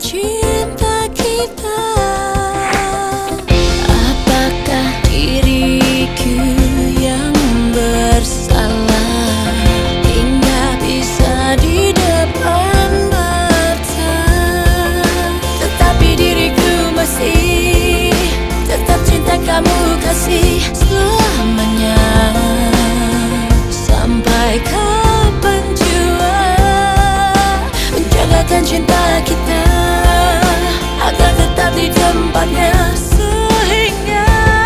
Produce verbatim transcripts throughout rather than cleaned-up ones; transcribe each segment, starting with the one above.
cinta kita. Apakah diriku yang bersalah hingga bisa di depan mata, tetapi diriku masih tetap cinta kamu kasih selamanya. Sampai kapan jua menjagakan cinta kita agar tetap di tempatnya, sehingga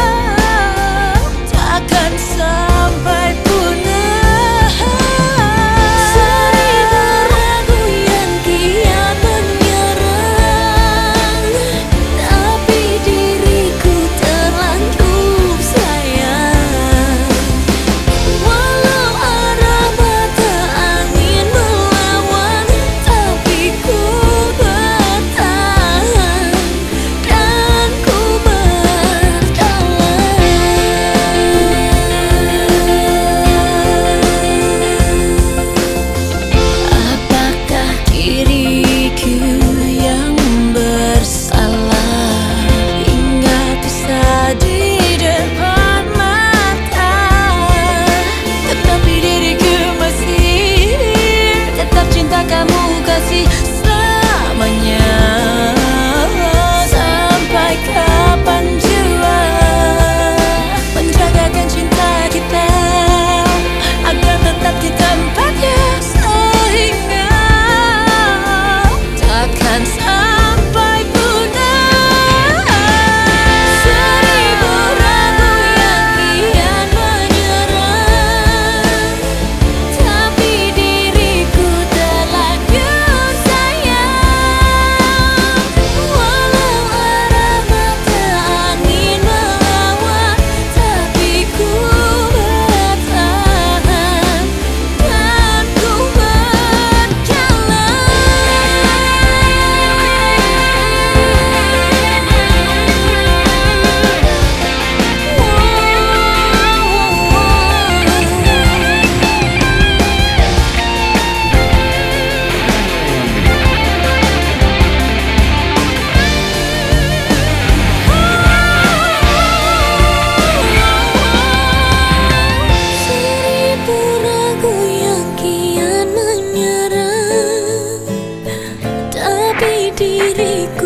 takkan sampai punah. Seribu ragu yang kian menyerang, tapi diriku terlanjur sayang. Walau arah mata angin melawan, tapi ku bertahan dan ku berjalan. Apakah diriku yang bersalah hingga bisa di depan mata, tetapi diriku masih tetap cinta kamu kasih selamanya. Sampai kapan jua menjagakan cinta kita agar tetap di tempatnya, sehingga takkan sampai punah. Seribu ragu yang kian menyerang, tapi diriku terlanjur sayang. Walau arah mata angin melawan, tapi ku bertahan dan ku berjalan. Seribu ragu yang kian menyerang, tapi diriku